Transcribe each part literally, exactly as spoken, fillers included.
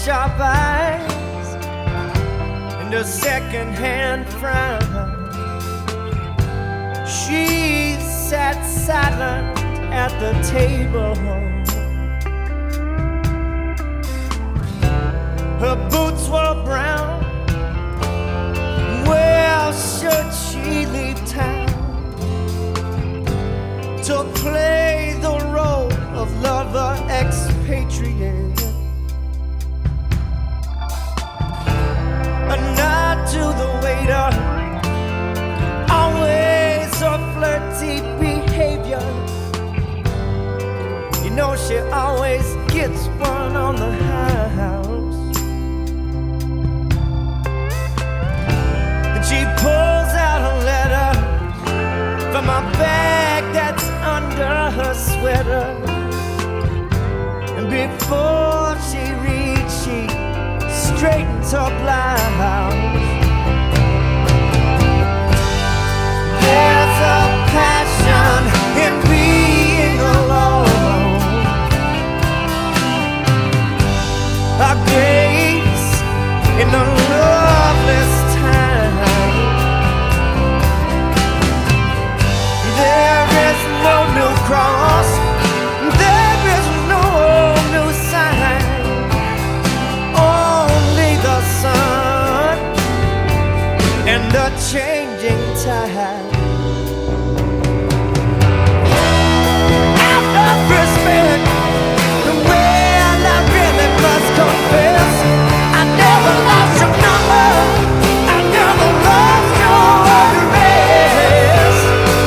sharp eyes and a second-hand frown. She sat silent at the table. Her boots were brown. Where should she leave town to play the role of lover expatriate? A nod to the waiter, always a flirty behavior. You know she always gets one on the house. And she pulls out a letter from a bag that's under her sweater. And before she reads, she straightens her blouse. There's a passion in being alone, a grace in the loveless time. There is no new cross, there is no new sign, only the sun and the changing tide. Out of respect, well, I really must confess, I never lost your number, I never lost your address.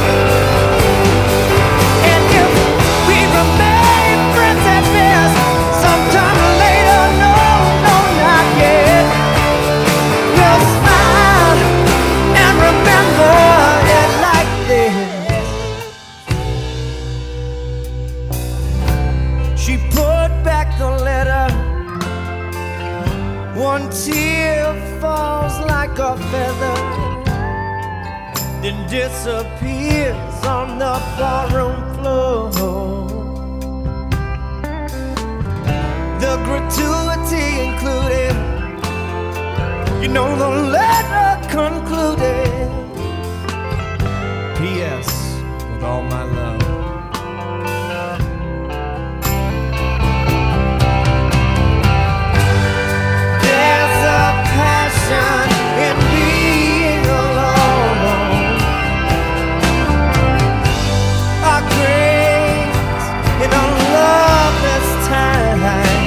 And if we remain friends at best, sometime later, no, no, not yet, we'll smile and remember it like this. She put back the letter. One tear falls like a feather, then disappears on the ballroom floor. The gratuity included, you know the letter concluded. P S With all my love. There's a passion in being alone, a grace in a loveless time.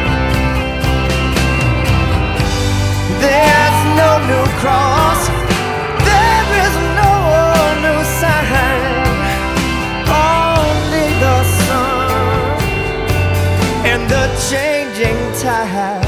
There's no new cross, there is no new sign, only the sun and the changing tide.